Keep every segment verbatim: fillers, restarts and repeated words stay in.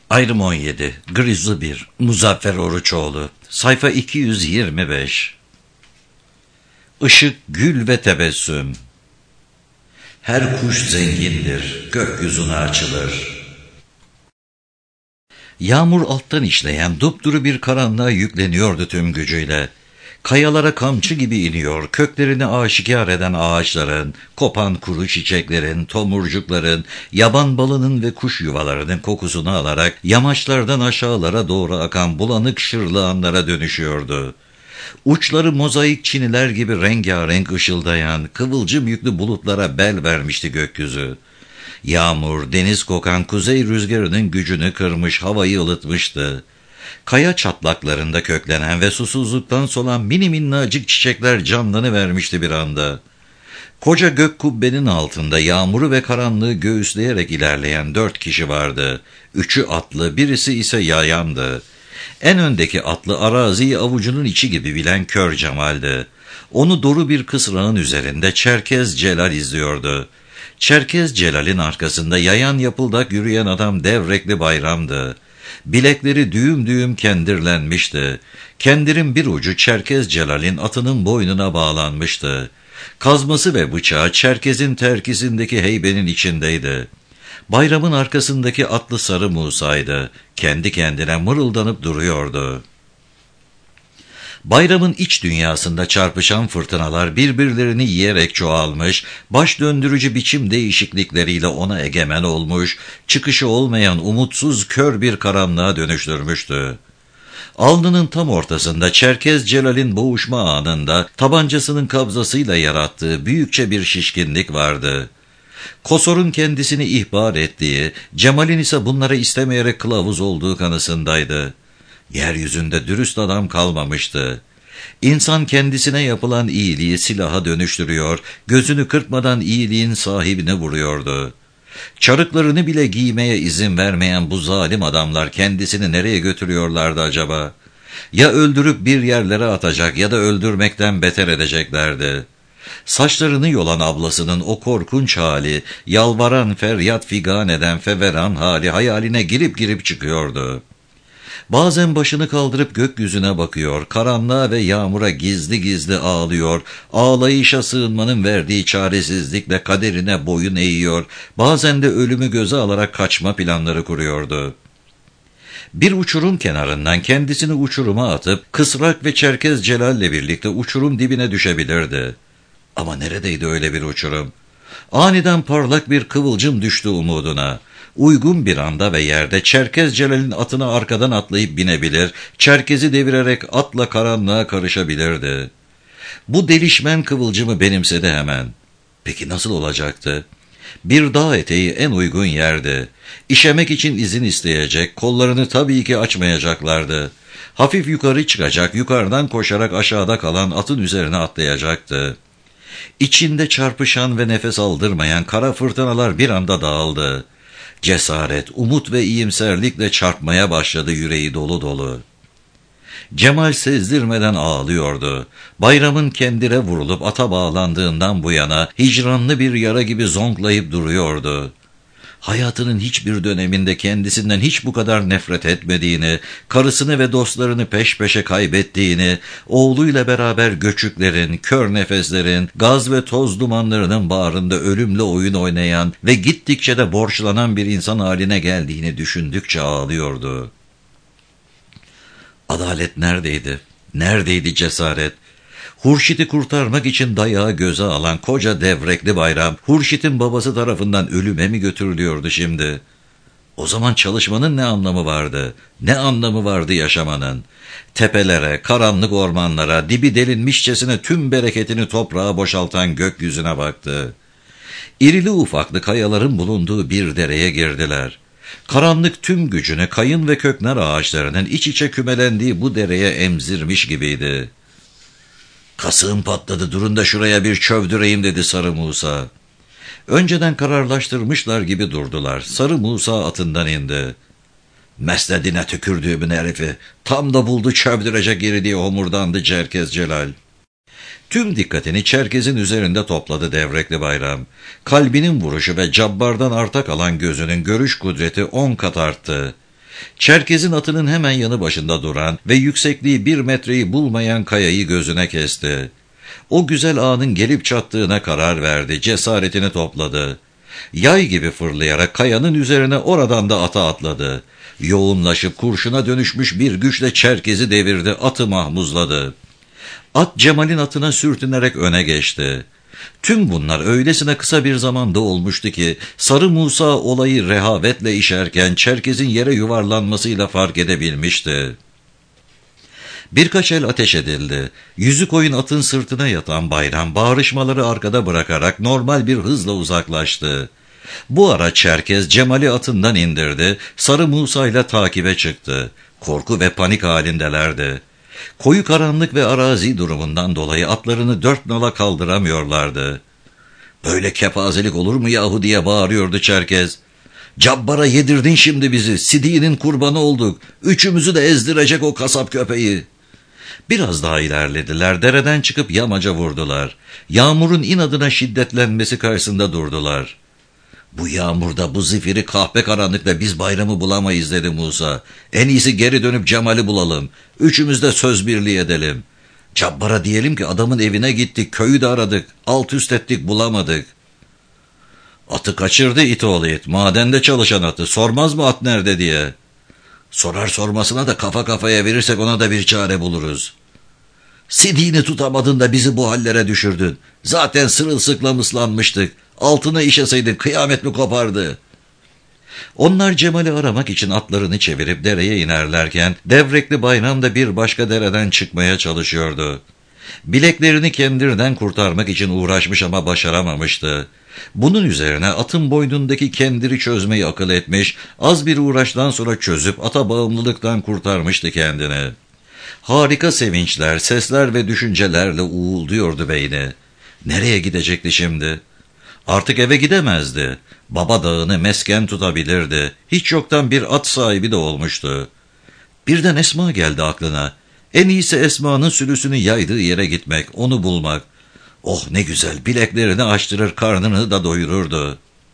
Ayrım on yedi. Grizzly bir. Muzaffer Oruçoğlu. Sayfa iki yüz yirmi beş. Işık, gül ve tebessüm. Her kuş zengindir, gökyüzüne açılır. Yağmur alttan işleyen dupduru bir karanlığa yükleniyordu tüm gücüyle. Kayalara kamçı gibi iniyor, köklerini aşikar eden ağaçların, kopan kuru çiçeklerin, tomurcukların, yaban balının ve kuş yuvalarının kokusunu alarak yamaçlardan aşağılara doğru akan bulanık şırlağanlara dönüşüyordu. Uçları mozaik çiniler gibi rengarenk ışıldayan, kıvılcım yüklü bulutlara bel vermişti gökyüzü. Yağmur, deniz kokan kuzey rüzgarının gücünü kırmış, havayı ılıtmıştı. Kaya çatlaklarında köklenen ve susuzluktan solan mini minnacık çiçekler canlanıvermişti bir anda. Koca gök kubbenin altında yağmuru ve karanlığı göğüsleyerek ilerleyen dört kişi vardı. Üçü atlı, birisi ise yayandı. En öndeki atlı araziyi avucunun içi gibi bilen Kör Cemal'di. Onu doru bir kısrağın üzerinde Çerkez Celal izliyordu. Çerkez Celal'in arkasında yayan yapıldak yürüyen adam Devrekli Bayram'dı. Bilekleri düğüm düğüm kendirlenmişti. Kendirin bir ucu Çerkez Celal'in atının boynuna bağlanmıştı. Kazması ve bıçağı Çerkez'in terkisindeki heybenin içindeydi. Bayramın arkasındaki atlı Sarı Musa'ydı. Kendi kendine mırıldanıp duruyordu. Bayramın iç dünyasında çarpışan fırtınalar birbirlerini yiyerek çoğalmış, baş döndürücü biçim değişiklikleriyle ona egemen olmuş, çıkışı olmayan umutsuz kör bir karanlığa dönüştürmüştü. Alnının tam ortasında Çerkez Celal'in boğuşma anında tabancasının kabzasıyla yarattığı büyükçe bir şişkinlik vardı. Kosor'un kendisini ihbar ettiği, Cemal'in ise bunlara istemeyerek kılavuz olduğu kanısındaydı. Yeryüzünde dürüst adam kalmamıştı. İnsan kendisine yapılan iyiliği silaha dönüştürüyor, gözünü kırpmadan iyiliğin sahibine vuruyordu. Çarıklarını bile giymeye izin vermeyen bu zalim adamlar kendisini nereye götürüyorlardı acaba? Ya öldürüp bir yerlere atacak ya da öldürmekten beter edeceklerdi. Saçlarını yolan ablasının o korkunç hali, yalvaran, feryat figan eden feveran hali hayaline girip girip çıkıyordu. Bazen başını kaldırıp gökyüzüne bakıyor, karanlığa ve yağmura gizli gizli ağlıyor, ağlayışa sığınmanın verdiği çaresizlikle kaderine boyun eğiyor, bazen de ölümü göze alarak kaçma planları kuruyordu. Bir uçurum kenarından kendisini uçuruma atıp, Kısrak ve Çerkez Celal'le birlikte uçurum dibine düşebilirdi. Ama neredeydi öyle bir uçurum? Aniden parlak bir kıvılcım düştü umuduna. Uygun bir anda ve yerde Çerkez Celal'in atına arkadan atlayıp binebilir, Çerkez'i devirerek atla karanlığa karışabilirdi. Bu delişmen kıvılcımı benimsedi hemen. Peki nasıl olacaktı? Bir dağ eteği en uygun yerdi. İşemek için izin isteyecek, kollarını tabii ki açmayacaklardı. Hafif yukarı çıkacak, yukarıdan koşarak aşağıda kalan atın üzerine atlayacaktı. İçinde çarpışan ve nefes aldırmayan kara fırtınalar bir anda dağıldı. Cesaret, umut ve iyimserlikle çarpmaya başladı yüreği dolu dolu. Cemal sezdirmeden ağlıyordu. Bayramın kendine vurulup ata bağlandığından bu yana hicranlı bir yara gibi zonklayıp duruyordu. Hayatının hiçbir döneminde kendisinden hiç bu kadar nefret etmediğini, karısını ve dostlarını peş peşe kaybettiğini, oğluyla beraber göçüklerin, kör nefeslerin, gaz ve toz dumanlarının bağrında ölümle oyun oynayan ve gittikçe de borçlanan bir insan haline geldiğini düşündükçe ağlıyordu. Adalet neredeydi? Neredeydi cesaret? Hurşit'i kurtarmak için dayağı göze alan koca Devrekli Bayram, Hurşit'in babası tarafından ölüme mi götürülüyordu şimdi? O zaman çalışmanın ne anlamı vardı? Ne anlamı vardı yaşamanın? Tepelere, karanlık ormanlara, dibi delinmişçesine tüm bereketini toprağa boşaltan gökyüzüne baktı. İrili ufaklı kayaların bulunduğu bir dereye girdiler. Karanlık tüm gücünü kayın ve köknar ağaçlarının iç içe kümelendiği bu dereye emzirmiş gibiydi. "Kasığım patladı, durun da şuraya bir çövdüreyim," dedi Sarı Musa. Önceden kararlaştırmışlar gibi durdular. Sarı Musa atından indi. "Mesledine tükürdüğümün herifi, tam da buldu çövdürecek yeri," diye homurdandı Çerkez Celal. Tüm dikkatini Çerkez'in üzerinde topladı Devrekli Bayram. Kalbinin vuruşu ve cabbardan arta kalan gözünün görüş kudreti on kat arttı. Çerkez'in atının hemen yanı başında duran ve yüksekliği bir metreyi bulmayan kayayı gözüne kesti. O güzel anın gelip çattığına karar verdi, cesaretini topladı. Yay gibi fırlayarak kayanın üzerine oradan da ata atladı. Yoğunlaşıp kurşuna dönüşmüş bir güçle Çerkez'i devirdi, atı mahmuzladı. At Cemal'in atına sürtünerek öne geçti. Tüm bunlar öylesine kısa bir zamanda olmuştu ki Sarı Musa olayı rehavetle işerken Çerkez'in yere yuvarlanmasıyla fark edebilmişti. Birkaç el ateş edildi. Yüzü koyun atın sırtına yatan Bayram bağrışmaları arkada bırakarak normal bir hızla uzaklaştı. Bu ara Çerkez Cemal'i atından indirdi, Sarı Musa ile takibe çıktı. Korku ve panik halindelerdi. Koyu karanlık ve arazi durumundan dolayı atlarını dört nala kaldıramıyorlardı. "Böyle kepazelik olur mu yahu?" diye bağırıyordu Çerkez. "Cabbar'a yedirdin şimdi bizi, Sidi'nin kurbanı olduk, üçümüzü de ezdirecek o kasap köpeği." Biraz daha ilerlediler, dereden çıkıp yamaca vurdular. Yağmurun inadına şiddetlenmesi karşısında durdular. "Bu yağmurda, bu zifiri kahpe karanlıkta biz Bayram'ı bulamayız," dedi Musa. "En iyisi geri dönüp Cemal'i bulalım. Üçümüz de söz birliği edelim. Cabbar'a diyelim ki adamın evine gittik, köyü de aradık, alt üst ettik, bulamadık." "Atı kaçırdı it oğlu it, madende çalışan atı, sormaz mı at nerede diye?" "Sorar sormasına da kafa kafaya verirsek ona da bir çare buluruz." "Sidi'ni tutamadın da bizi bu hallere düşürdün. Zaten sırılsıklam ıslanmıştık. Altına işeseydin kıyamet mi kopardı?" Onlar Cemal'i aramak için atlarını çevirip dereye inerlerken Devrekli Bayram da bir başka dereden çıkmaya çalışıyordu. Bileklerini kendirden kurtarmak için uğraşmış ama başaramamıştı. Bunun üzerine atın boynundaki kendiri çözmeyi akıl etmiş, az bir uğraştan sonra çözüp ata bağımlılıktan kurtarmıştı kendini. Harika sevinçler, sesler ve düşüncelerle uğulduyordu beyni. Nereye gidecekti şimdi? Artık eve gidemezdi. Baba dağını mesken tutabilirdi. Hiç yoktan bir at sahibi de olmuştu. Birden Esma geldi aklına. En iyisi Esma'nın sülüsünü yaydığı yere gitmek, onu bulmak. Oh ne güzel, bileklerini açtırır, karnını da doyururdu.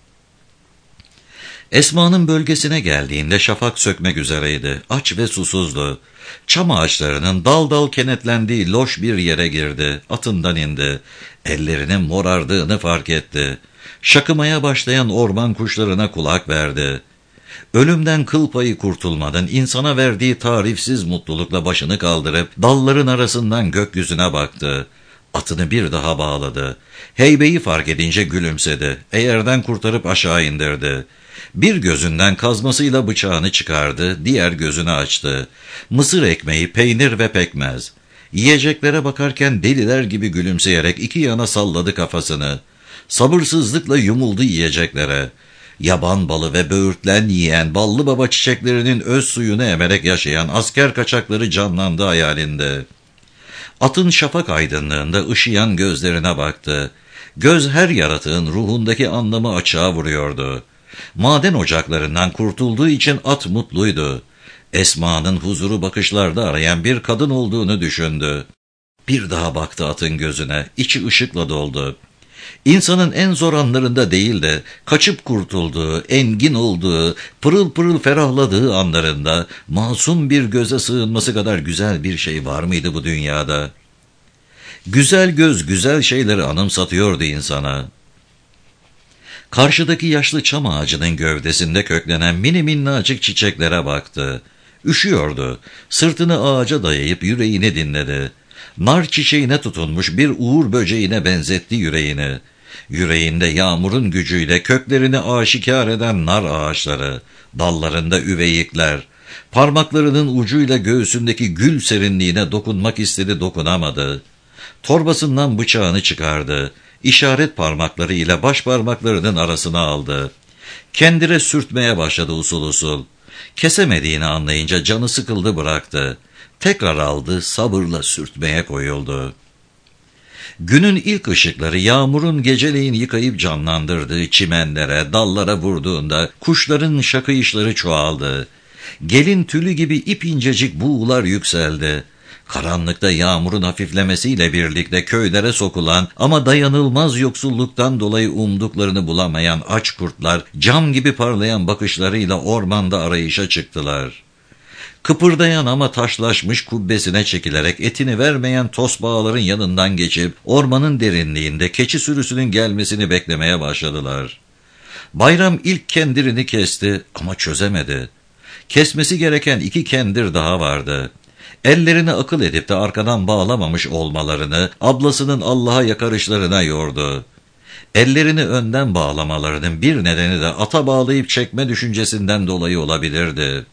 Esma'nın bölgesine geldiğinde şafak sökmek üzereydi. Aç ve susuzdu. Çam ağaçlarının dal dal kenetlendiği loş bir yere girdi. Atından indi. Ellerinin morardığını fark etti. Şakımaya başlayan orman kuşlarına kulak verdi. Ölümden kıl payı kurtulmadan insana verdiği tarifsiz mutlulukla başını kaldırıp dalların arasından gökyüzüne baktı. Atını bir daha bağladı. Heybeyi fark edince gülümsedi. Eğerden kurtarıp aşağı indirdi. Bir gözünden kazmasıyla bıçağını çıkardı, diğer gözünü açtı. Mısır ekmeği, peynir ve pekmez. Yiyeceklere bakarken deliler gibi gülümseyerek iki yana salladı kafasını. Sabırsızlıkla yumuldu yiyeceklere. Yaban balı ve böğürtlen yiyen ballı baba çiçeklerinin öz suyunu emerek yaşayan asker kaçakları canlandı hayalinde. Atın şafak aydınlığında ışıyan gözlerine baktı. Göz her yaratığın ruhundaki anlamı açığa vuruyordu. Maden ocaklarından kurtulduğu için at mutluydu. Esma'nın huzuru bakışlarda arayan bir kadın olduğunu düşündü. Bir daha baktı atın gözüne, içi ışıkla doldu. İnsanın en zor anlarında değil de kaçıp kurtulduğu, engin olduğu, pırıl pırıl ferahladığı anlarında masum bir göze sığınması kadar güzel bir şey var mıydı bu dünyada? Güzel göz güzel şeyleri anımsatıyordu insana. Karşıdaki yaşlı çam ağacının gövdesinde köklenen mini minnacık çiçeklere baktı. Üşüyordu. Sırtını ağaca dayayıp yüreğini dinledi. Nar çiçeğine tutunmuş bir uğur böceğine benzetti yüreğini. Yüreğinde yağmurun gücüyle köklerini aşikar eden nar ağaçları, dallarında üveyikler, parmaklarının ucuyla göğsündeki gül serinliğine dokunmak istedi, dokunamadı. Torbasından bıçağını çıkardı. İşaret parmaklarıyla baş parmaklarının arasına aldı. Kendire sürtmeye başladı usul usul. Kesemediğini anlayınca canı sıkıldı, bıraktı. Tekrar aldı, sabırla sürtmeye koyuldu. Günün ilk ışıkları yağmurun geceleyin yıkayıp canlandırdığı çimenlere, dallara vurduğunda kuşların şakıyışları çoğaldı. Gelin tülü gibi ip incecik buğular yükseldi. Karanlıkta yağmurun hafiflemesiyle birlikte köylere sokulan ama dayanılmaz yoksulluktan dolayı umduklarını bulamayan aç kurtlar cam gibi parlayan bakışlarıyla ormanda arayışa çıktılar. Kıpırdayan ama taşlaşmış kubbesine çekilerek etini vermeyen tosbağaların yanından geçip ormanın derinliğinde keçi sürüsünün gelmesini beklemeye başladılar. Bayram ilk kendirini kesti ama çözemedi. Kesmesi gereken iki kendir daha vardı. Ellerini akıl edip de arkadan bağlamamış olmalarını ablasının Allah'a yakarışlarına yordu. Ellerini önden bağlamalarının bir nedeni de ata bağlayıp çekme düşüncesinden dolayı olabilirdi.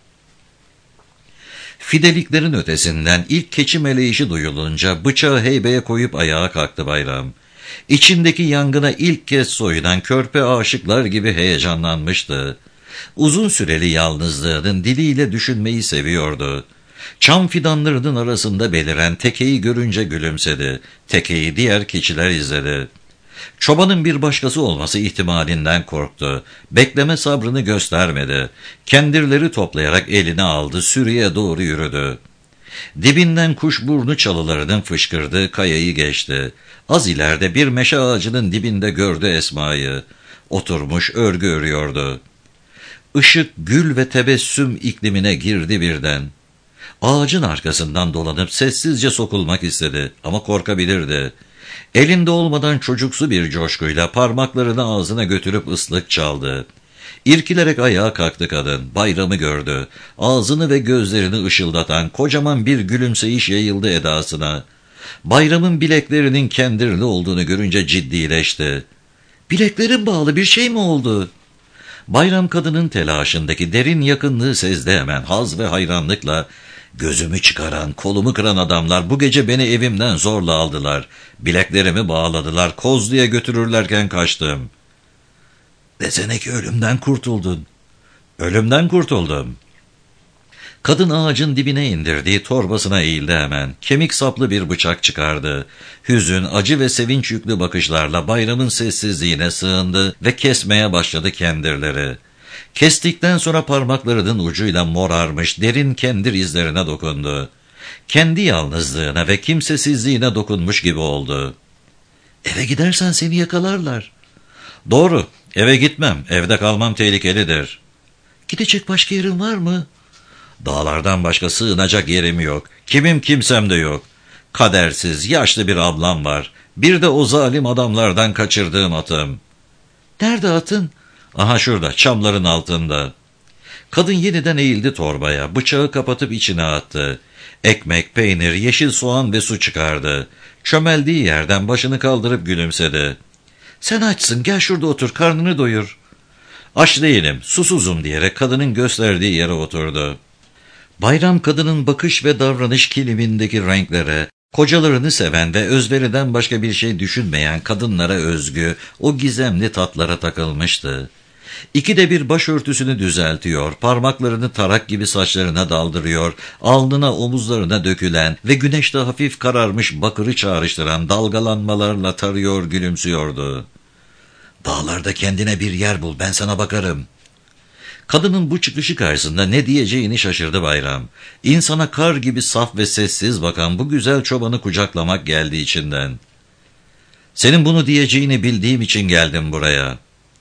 Fideliklerin ötesinden ilk keçi meleğişi duyulunca bıçağı heybeye koyup ayağa kalktı Bayram. İçindeki yangına ilk kez soyunan körpe aşıklar gibi heyecanlanmıştı. Uzun süreli yalnızlığının diliyle düşünmeyi seviyordu. Çam fidanlarının arasında beliren tekeyi görünce gülümsedi. Tekeyi diğer keçiler izledi. Çobanın bir başkası olması ihtimalinden korktu. Bekleme sabrını göstermedi. Kendirleri toplayarak eline aldı, sürüye doğru yürüdü. Dibinden kuşburnu çalılarının fışkırdığı kayayı geçti. Az ileride bir meşe ağacının dibinde gördü Esma'yı. Oturmuş örgü örüyordu. Işık, gül ve tebessüm iklimine girdi birden. Ağacın arkasından dolanıp sessizce sokulmak istedi ama korkabilirdi. Elinde olmadan çocuksu bir coşkuyla parmaklarını ağzına götürüp ıslık çaldı. İrkilerek ayağa kalktı kadın, Bayram'ı gördü. Ağzını ve gözlerini ışıldatan kocaman bir gülümseyiş yayıldı edasına. Bayram'ın bileklerinin kendirli olduğunu görünce ciddileşti. "Bileklerim bağlı, bir şey mi oldu?" Bayram kadının telaşındaki derin yakınlığı sezdi hemen haz ve hayranlıkla. "Gözümü çıkaran, kolumu kıran adamlar bu gece beni evimden zorla aldılar. Bileklerimi bağladılar, Kozlu'ya götürürlerken kaçtım." "Desene ki ölümden kurtuldun." "Ölümden kurtuldum." Kadın ağacın dibine indirdiği torbasına eğildi hemen. Kemik saplı bir bıçak çıkardı. Hüzün, acı ve sevinç yüklü bakışlarla Bayram'ın sessizliğine sığındı ve kesmeye başladı kendirleri. Kestikten sonra parmaklarının ucuyla morarmış derin kendir izlerine dokundu. Kendi yalnızlığına ve kimsesizliğine dokunmuş gibi oldu. "Eve gidersen seni yakalarlar." "Doğru, eve gitmem, evde kalmam tehlikelidir." "Gidecek başka yerin var mı?" "Dağlardan başka sığınacak yerim yok. Kimim kimsem de yok. Kadersiz, yaşlı bir ablam var. Bir de o zalim adamlardan kaçırdığım atım." "Nerede atın?" "Aha şurada, çamların altında." Kadın yeniden eğildi torbaya, bıçağı kapatıp içine attı. Ekmek, peynir, yeşil soğan ve su çıkardı. Çömeldiği yerden başını kaldırıp gülümsedi. "Sen açsın, gel şurada otur, karnını doyur." "Aç değilim, susuzum." diyerek kadının gösterdiği yere oturdu. Bayram kadının bakış ve davranış kilimindeki renklere, kocalarını seven ve özveriden başka bir şey düşünmeyen kadınlara özgü o gizemli tatlara takılmıştı. İkide bir başörtüsünü düzeltiyor, parmaklarını tarak gibi saçlarına daldırıyor, alnına omuzlarına dökülen ve güneşte hafif kararmış bakırı çağrıştıran dalgalanmalarla tarıyor, gülümsüyordu. "Dağlarda kendine bir yer bul, ben sana bakarım." Kadının bu çıkışı karşısında ne diyeceğini şaşırdı Bayram. İnsana kar gibi saf ve sessiz bakan bu güzel çobanı kucaklamak geldi içinden. "Senin bunu diyeceğini bildiğim için geldim buraya."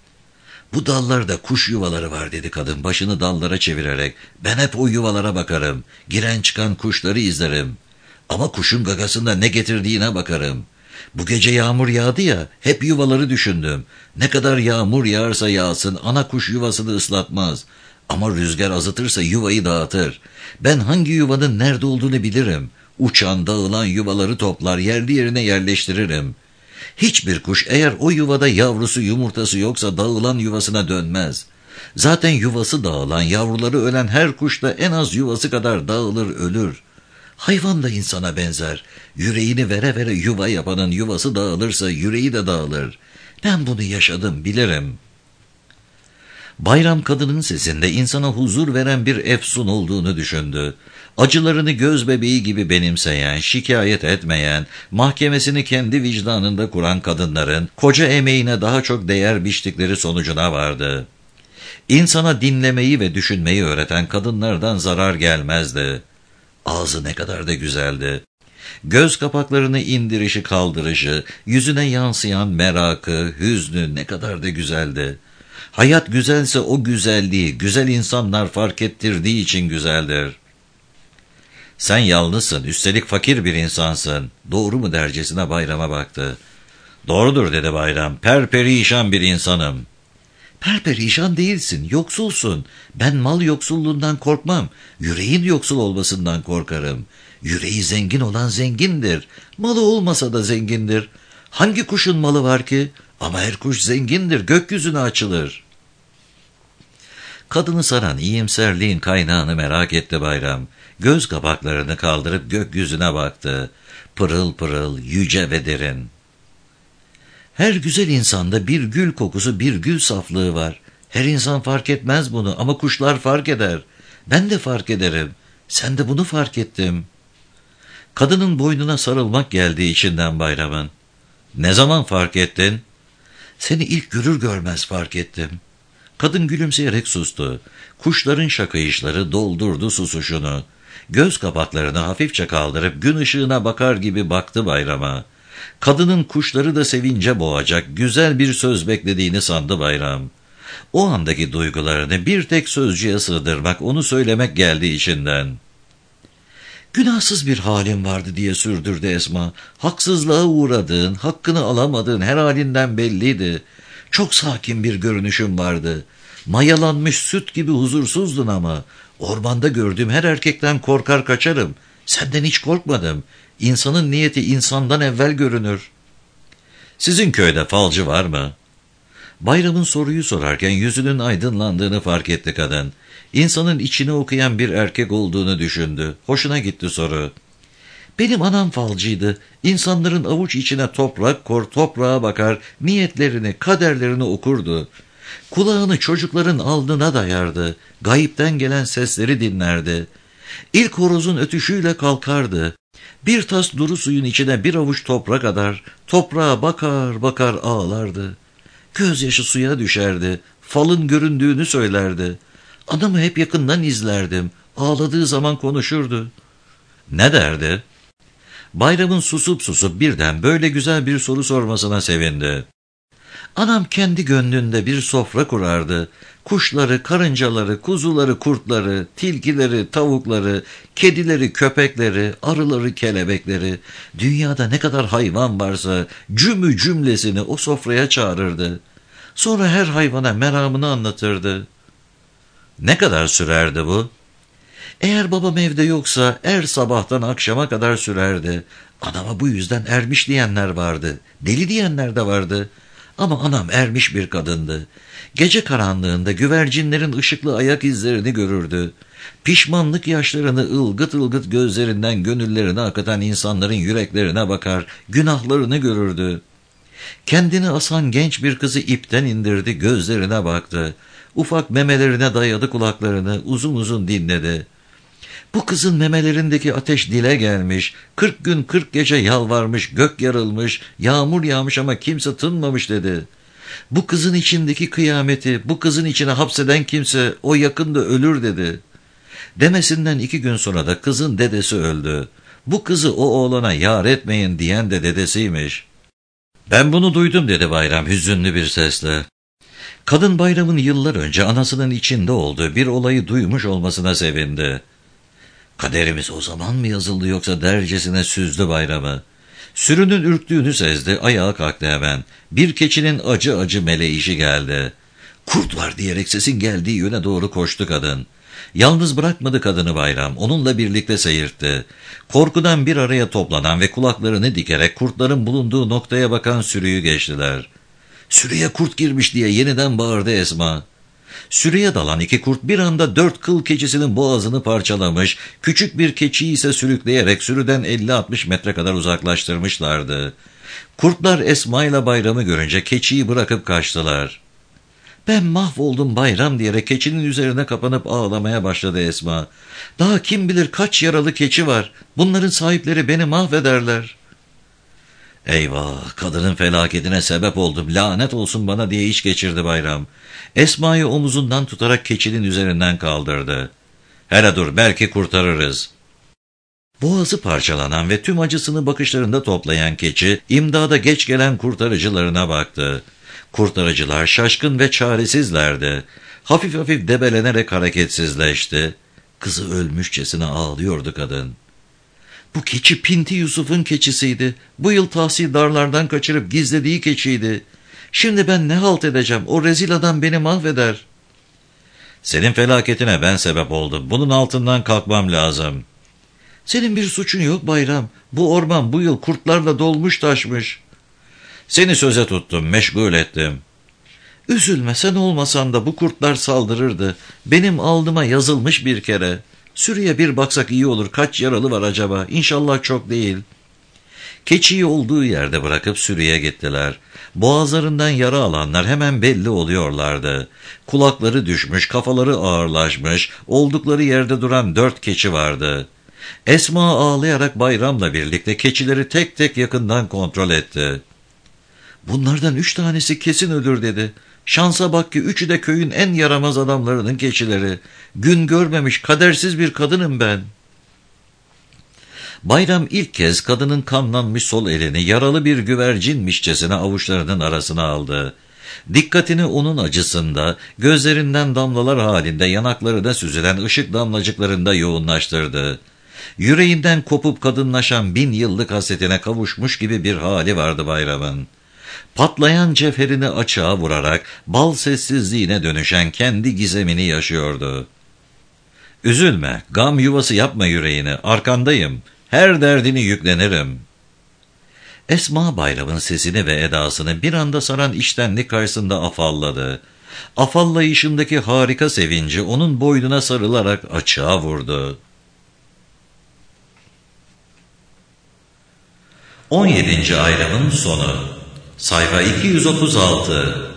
"Bu dallarda kuş yuvaları var," dedi kadın başını dallara çevirerek. "Ben hep o yuvalara bakarım. Giren çıkan kuşları izlerim. Ama kuşun gagasında ne getirdiğine bakarım. Bu gece yağmur yağdı ya, hep yuvaları düşündüm. Ne kadar yağmur yağarsa yağsın ana kuş yuvasını ıslatmaz. Ama rüzgar azıtırsa yuvayı dağıtır. Ben hangi yuvanın nerede olduğunu bilirim. Uçan, dağılan yuvaları toplar, yerli yerine yerleştiririm. Hiçbir kuş eğer o yuvada yavrusu yumurtası yoksa dağılan yuvasına dönmez. Zaten yuvası dağılan, yavruları ölen her kuş da en az yuvası kadar dağılır, ölür. Hayvan da insana benzer. Yüreğini vere vere yuva yapanın yuvası dağılırsa yüreği de dağılır. Ben bunu yaşadım, bilirim." Bayram kadının sesinde insana huzur veren bir efsun olduğunu düşündü. Acılarını göz bebeği gibi benimseyen, şikayet etmeyen, mahkemesini kendi vicdanında kuran kadınların koca emeğine daha çok değer biçtikleri sonucuna vardı. İnsana dinlemeyi ve düşünmeyi öğreten kadınlardan zarar gelmezdi. Ağzı ne kadar da güzeldi. Göz kapaklarını indirişi kaldırışı, yüzüne yansıyan merakı, hüznü ne kadar da güzeldi. Hayat güzelse o güzelliği güzel insanlar fark ettirdiği için güzeldir. Sen yalnızsın, üstelik fakir bir insansın. Doğru mu dercesine Bayram'a baktı. Doğrudur dedi Bayram, perperişan bir insanım. Perperişan değilsin, yoksulsun. Ben mal yoksulluğundan korkmam, yüreğin yoksul olmasından korkarım. Yüreği zengin olan zengindir. Malı olmasa da zengindir. Hangi kuşun malı var ki? Ama her kuş zengindir, gökyüzüne açılır. Kadını saran iyimserliğin kaynağını merak etti Bayram. Göz kapaklarını kaldırıp gökyüzüne baktı. Pırıl pırıl, yüce ve derin. Her güzel insanda bir gül kokusu, bir gül saflığı var. Her insan fark etmez bunu ama kuşlar fark eder. Ben de fark ederim. Sen de bunu fark ettim. Kadının boynuna sarılmak geldi içinden Bayram'ın. Ne zaman fark ettin? Seni ilk görür görmez fark ettim. Kadın gülümseyerek sustu. Kuşların şakayışları doldurdu susuşunu. Göz kapaklarını hafifçe kaldırıp gün ışığına bakar gibi baktı Bayram'a. Kadının kuşları da sevince boğacak güzel bir söz beklediğini sandı Bayram. O andaki duygularını bir tek sözcüğe sığdırmak, onu söylemek geldi içinden. Günahsız bir halin vardı diye sürdürdü Esma. Haksızlığa uğradığın, hakkını alamadığın her halinden belliydi. Çok sakin bir görünüşün vardı. Mayalanmış süt gibi huzursuzdun ama. Ormanda gördüğüm her erkekten korkar kaçarım. Senden hiç korkmadım. İnsanın niyeti insandan evvel görünür. Sizin köyde falcı var mı? Bayram'ın soruyu sorarken yüzünün aydınlandığını fark etti kadın. İnsanın içini okuyan bir erkek olduğunu düşündü. Hoşuna gitti soru. Benim anam falcıydı. İnsanların avuç içine toprak kor, toprağa bakar, niyetlerini, kaderlerini okurdu. Kulağını çocukların alnına dayardı. Gayipten gelen sesleri dinlerdi. İlk horozun ötüşüyle kalkardı. Bir tas duru suyun içine bir avuç toprak adar, toprağa bakar bakar ağlardı. Gözyaşı suya düşerdi, falın göründüğünü söylerdi. Anamı hep yakından izlerdim, ağladığı zaman konuşurdu. Ne derdi? Bayram'ın susup susup birden böyle güzel bir soru sormasına sevindi. Anam kendi gönlünde bir sofra kurardı. Kuşları, karıncaları, kuzuları, kurtları, tilkileri, tavukları, kedileri, köpekleri, arıları, kelebekleri, dünyada ne kadar hayvan varsa cümü cümlesini o sofraya çağırırdı. Sonra her hayvana meramını anlatırdı. Ne kadar sürerdi bu? Eğer babam evde yoksa er sabahtan akşama kadar sürerdi. Anama bu yüzden ermiş diyenler vardı, deli diyenler de vardı. Ama anam ermiş bir kadındı. Gece karanlığında güvercinlerin ışıklı ayak izlerini görürdü. Pişmanlık yaşlarını ılgıt ılgıt gözlerinden gönüllerine akıtan insanların yüreklerine bakar, günahlarını görürdü. Kendini asan genç bir kızı ipten indirdi, gözlerine baktı. Ufak memelerine dayadı kulaklarını, uzun uzun dinledi. Bu kızın memelerindeki ateş dile gelmiş, kırk gün kırk gece yalvarmış, gök yarılmış, yağmur yağmış ama kimse tınmamış dedi. Bu kızın içindeki kıyameti, bu kızın içine hapseden kimse o yakında ölür dedi. Demesinden iki gün sonra da kızın dedesi öldü. Bu kızı o oğlana yar etmeyin diyen de dedesiymiş. Ben bunu duydum dedi Bayram hüzünlü bir sesle. Kadın Bayram'ın yıllar önce anasının içinde olduğu bir olayı duymuş olmasına sevindi. Kaderimiz o zaman mı yazıldı yoksa dercesine süzdü Bayram'ı. Sürünün ürktüğünü sezdi, ayağa kalktı hemen. Bir keçinin acı acı meleyişi geldi. Kurt var diyerek sesin geldiği yöne doğru koştu kadın. Yalnız bırakmadı kadını Bayram, onunla birlikte seyirtti. Korkudan bir araya toplanan ve kulaklarını dikerek kurtların bulunduğu noktaya bakan sürüyü geçtiler. Sürüye kurt girmiş diye yeniden bağırdı Esma. Sürüye dalan iki kurt bir anda dört kıl keçisinin boğazını parçalamış, küçük bir keçiyi ise sürükleyerek sürüden elli altmış metre kadar uzaklaştırmışlardı. Kurtlar Esma ile Bayram'ı görünce keçiyi bırakıp kaçtılar. Ben mahvoldum Bayram diyerek keçinin üzerine kapanıp ağlamaya başladı Esma. Daha kim bilir kaç yaralı keçi var, bunların sahipleri beni mahvederler. Eyvah, kadının felaketine sebep oldum, lanet olsun bana diye iç geçirdi Bayram. Esma'yı omuzundan tutarak keçinin üzerinden kaldırdı. Hele dur, belki kurtarırız. Boğazı parçalanan ve tüm acısını bakışlarında toplayan keçi, imdada geç gelen kurtarıcılarına baktı. Kurtarıcılar şaşkın ve çaresizlerdi. Hafif hafif debelenerek hareketsizleşti. Kızı ölmüşçesine ağlıyordu kadın. Bu keçi Pinti Yusuf'un keçisiydi. Bu yıl tahsildarlardan kaçırıp gizlediği keçiydi. Şimdi ben ne halt edeceğim? O rezil adam beni mahveder. Senin felaketine ben sebep oldum. Bunun altından kalkmam lazım. Senin bir suçun yok Bayram. Bu orman bu yıl kurtlarla dolmuş taşmış. Seni söze tuttum, meşgul ettim. Üzülme, sen olmasan da bu kurtlar saldırırdı. Benim aldıma yazılmış bir kere. Sürüye bir baksak iyi olur. Kaç yaralı var acaba? İnşallah çok değil. Keçiyi olduğu yerde bırakıp sürüye gittiler. Boğazlarından yara alanlar hemen belli oluyorlardı. Kulakları düşmüş, kafaları ağırlaşmış, oldukları yerde duran dört keçi vardı. Esma ağlayarak Bayram'la birlikte keçileri tek tek yakından kontrol etti. Bunlardan üç tanesi kesin ölür dedi. Şansa bak ki üçü de köyün en yaramaz adamlarının keçileri. Gün görmemiş kadersiz bir kadınım ben. Bayram ilk kez kadının kanlanmış sol elini yaralı bir güvercinmişçesine avuçlarının arasına aldı. Dikkatini onun acısında, gözlerinden damlalar halinde yanaklarına süzülen ışık damlacıklarında yoğunlaştırdı. Yüreğinden kopup kadınlaşan bin yıllık hasretine kavuşmuş gibi bir hali vardı Bayram'ın. Patlayan cevherini açığa vurarak bal sessizliğine dönüşen kendi gizemini yaşıyordu. Üzülme, gam yuvası yapma yüreğini, arkandayım, her derdini yüklenirim. Esma Bayram'ın sesini ve edasını bir anda saran içtenlik karşısında afalladı. Afallayışındaki harika sevinci onun boynuna sarılarak açığa vurdu. on yedinci ayramın sonu. Sayfa iki yüz otuz altı.